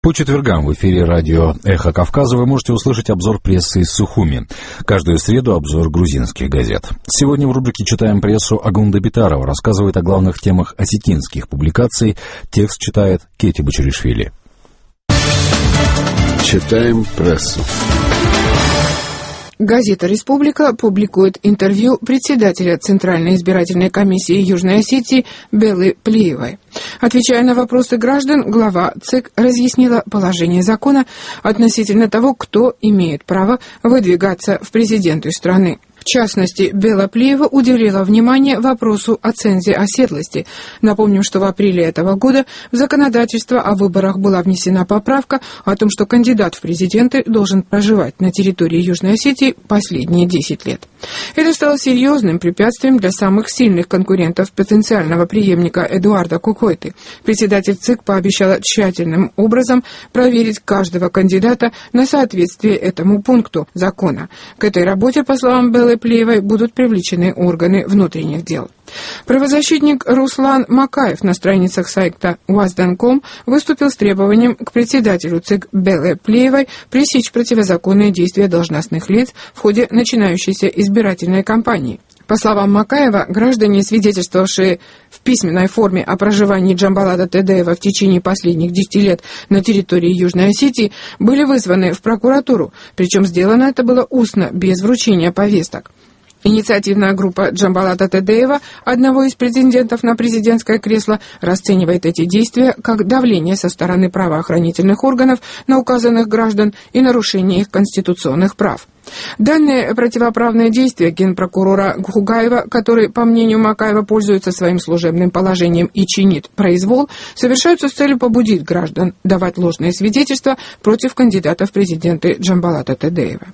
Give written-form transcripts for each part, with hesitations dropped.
По четвергам в эфире радио «Эхо Кавказа» вы можете услышать обзор прессы из Сухуми. Каждую среду обзор грузинских газет. Сегодня в рубрике «Читаем прессу» Агунда Битарова рассказывает о главных темах осетинских публикаций. Текст читает Кети Бачаришвили. Читаем прессу. Газета «Республика» публикует интервью председателя Центральной избирательной комиссии Южной Осетии Беллы Плиевой. Отвечая на вопросы граждан, глава ЦИК разъяснила положение закона относительно того, кто имеет право выдвигаться в президенты страны. В частности, Белла Плиева уделила внимание вопросу о цензе оседлости. Напомним, что в апреле этого года в законодательство о выборах была внесена поправка о том, что кандидат в президенты должен проживать на территории Южной Осетии последние 10 лет. Это стало серьезным препятствием для самых сильных конкурентов потенциального преемника Эдуарда Кукойты. Председатель ЦИК пообещала тщательным образом проверить каждого кандидата на соответствие этому пункту закона. К этой работе, по словам Беллы Плиевой, будут привлечены органы внутренних дел. Правозащитник Руслан Макаев на страницах сайта УАЗ.ком выступил с требованием к председателю ЦИК Белле Плиевой пресечь противозаконные действия должностных лиц в ходе начинающейся избирательной кампании. По словам Макаева, граждане, свидетельствовавшие в письменной форме о проживании Джамбалата Тедеева в течение последних 10 лет на территории Южной Осетии, были вызваны в прокуратуру, причем сделано это было устно, без вручения повесток. Инициативная группа Джамбалата Тедеева, одного из претендентов на президентское кресло, расценивает эти действия как давление со стороны правоохранительных органов на указанных граждан и нарушение их конституционных прав. Данные противоправные действия генпрокурора Гхугаева, который, по мнению Макаева, пользуется своим служебным положением и чинит произвол, совершаются с целью побудить граждан давать ложные свидетельства против кандидата в президенты Джамбалата Тедеева.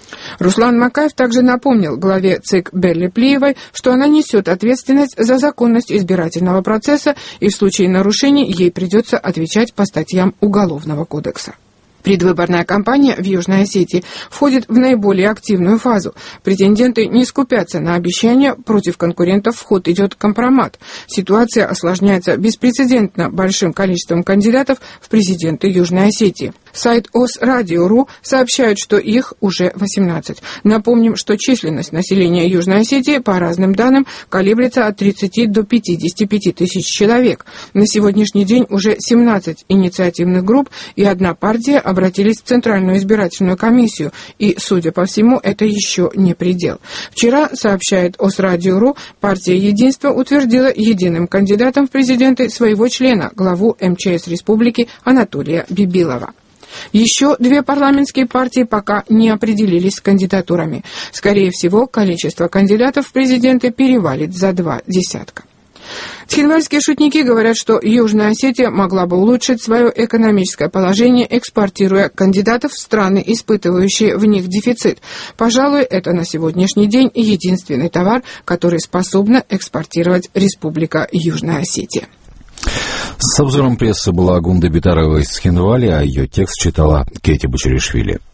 Руслан Макаев также напомнил главе ЦИК Белле Плиевой, что она несет ответственность за законность избирательного процесса, и в случае нарушений ей придется отвечать по статьям Уголовного кодекса. Предвыборная кампания в Южной Осетии входит в наиболее активную фазу. Претенденты не скупятся на обещания, против конкурентов в ход идет компромат. Ситуация осложняется беспрецедентно большим количеством кандидатов в президенты Южной Осетии. Сайт ОС-Радио.ру сообщает, что их уже 18. Напомним, что численность населения Южной Осетии, по разным данным, колеблется от 30 до 55 тысяч человек. На сегодняшний день уже 17 инициативных групп и одна партия обратились в Центральную избирательную комиссию, и, судя по всему, это еще не предел. Вчера, сообщает ОС-Радио.ру, партия «Единство» утвердила единым кандидатом в президенты своего члена, главу МЧС Республики Анатолия Бибилова. Еще 2 парламентские партии пока не определились с кандидатурами. Скорее всего, количество кандидатов в президенты перевалит за 2 десятка. Цхинвальские шутники говорят, что Южная Осетия могла бы улучшить свое экономическое положение, экспортируя кандидатов в страны, испытывающие в них дефицит. Пожалуй, это на сегодняшний день единственный товар, который способна экспортировать Республика Южная Осетия. С обзором прессы была Агунда Битарова из Цхинвали, а ее текст читала Кети Бачаришвили.